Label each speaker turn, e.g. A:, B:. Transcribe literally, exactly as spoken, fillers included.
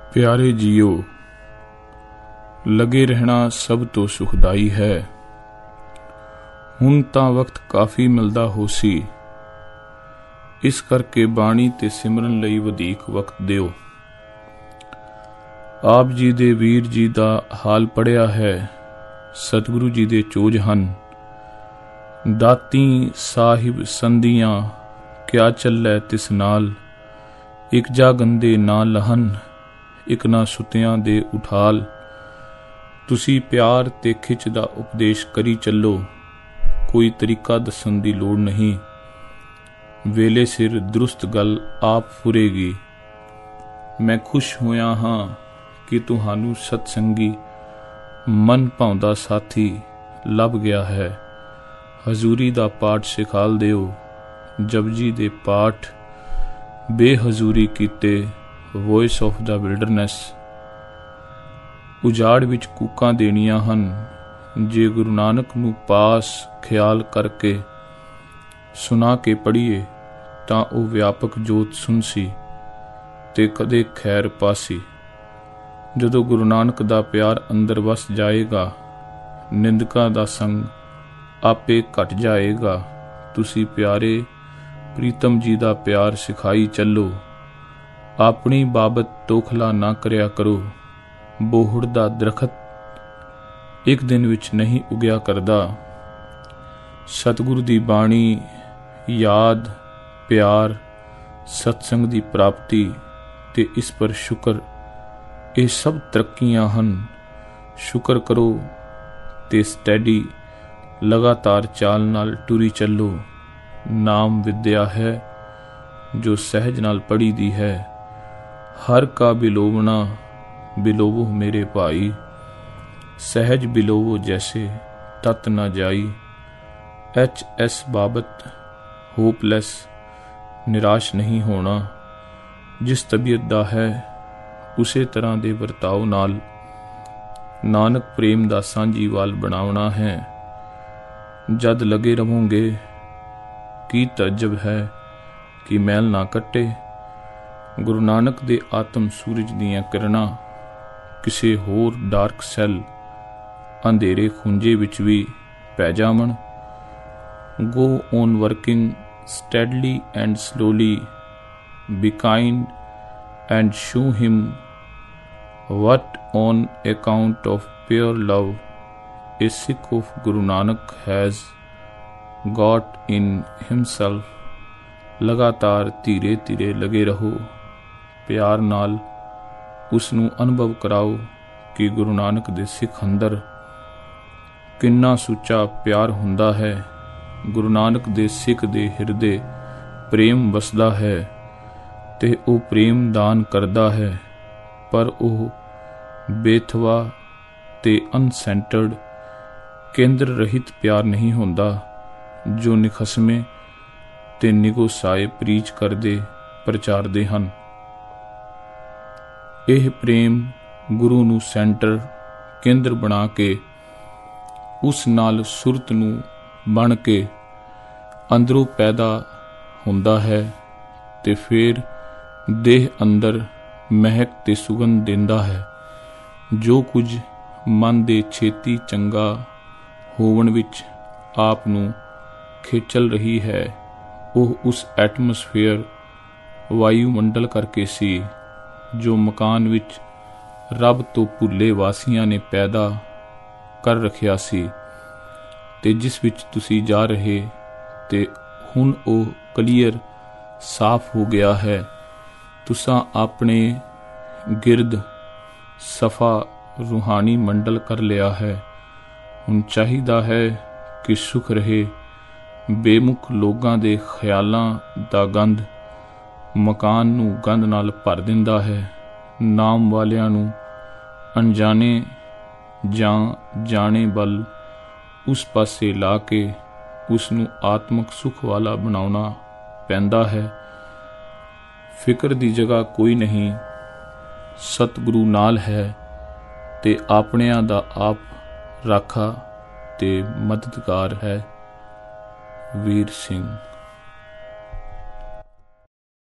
A: प्यारे जियो, लगे रहना सब तो सुखदाई है। हुण तां वक्त काफ़ी मिलदा होसी, इस करके बाणी ते सिमरन लई वधीक वक्त दिओ। आप जी दे वीर जी दा हाल पढ़िया है, सतगुरु जी दे चोज हन। दाती साहिब संधियां क्या चलै तिस नाल, एक जा गंदे ना लहन, एक ना सुतियां दे उठाल। तुसी प्यार ते खिच दा उपदेश करी चलो, कोई तरीका दसन दी लोड़ नहीं। वेले सिर दुरुस्त गल आप फुरेगी। मैं खुश होया हाँ कि तुहानू सतसंगी मन भाउंदा साथी लभ गया है। हजूरी दा पाठ सिखाल दिओ, जपजी दे पाठ बेहजूरी कीते, वॉइस ऑफ द विल्डरनेस। उजाड़ विच कूकां देनियां हन, जे गुरु नानक नू पास ख्याल करके सुना के पढ़ीए तां ओ व्यापक जोत सुनसी ते कदे खैर पासी। जदों गुरु नानक दा प्यार अंदर वस जाएगा, निंदकां दा संग आपे घट जाएगा। तुसी प्यारे प्रीतम जी दा प्यार सिखाई चलो, अपनी बाबत तोखला ना करया करो। बोहड़ दा दरखत एक दिन विच नहीं उगया करदा। सतगुरु दी बाणी, याद, प्यार, सत्संग दी प्राप्ति ते इस पर शुक्र, ये सब तरक्कियां हन। शुक्र करो ते स्टैडी लगातार चाल नाल टुरी चलो। नाम विद्या है जो सहज नाल पढ़ी दी है। हर का बिलोवना बिलोवो मेरे भाई, सहज बिलोवो जैसे तत न जाई। एच एस बाबत होपलैस निराश नहीं होना। जिस तबीयत दा है उसे तरह दे वरताओ नाल नानक प्रेम दा सांझीवाल बनावना है। जद लगे रहोगे की तजब है कि मैल ना कट्टे। गुरु नानक दे आत्म सूरज दियां किरणां किसे होर डार्क सैल अंधेरे खुंजे विच भी पै जावन। Go on working steadily and slowly, be kind and show him what on account of pure love a Sikh of Guru Nanak has got in himself। लगातार धीरे धीरे लगे रहो, प्यार नाल उस नू अनुभव कराओ कि गुरु नानक दे सिख अंदर किन्ना सुच्चा प्यार हुंदा है। गुरु नानक दे सिख दे हिरदे प्रेम वसदा है ते ओ प्रेम दान करदा है, पर ओ बेथवा ते अनसेंटर्ड केंद्र रहित प्यार नहीं होंदा जो निखसमे ते निगोसाए प्रीच करदे प्रचारदे हन। यह प्रेम गुरु नू सेंटर केंद्र बना के उस नाल सुरत नू बन के अंदरों पैदा हुंदा है ते फिर देह अंदर महक ते सुगंध देंदा है। जो कुछ मन दे छेती चंगा होवन विच आप नू खिचल रही है, वह उस एटमोसफेयर वायुमंडल करके सी जो मकान विच रब तो भुले वासियां ने पैदा कर रखिया सी ते जिस विच तुसी जा रहे ते हुण ओ क्लीयर साफ हो गया है। तुसां अपने गिरद सफा रूहानी मंडल कर लिया है। हुण चाहिदा है कि सुख रहे। बेमुख लोगां दे ख्यालां दा गंद मकान नू गंद नाल भर दिंदा है। नाम वालियां नू अनजाने जां जाने बल उस पासे ला के उस नू आत्मक सुख वाला बनाउणा पैंदा है। फिक्र दी जगह कोई नहीं, सतगुरु नाल है ते आपणियां दा आप राखा ते मददगार है। वीर सिंह।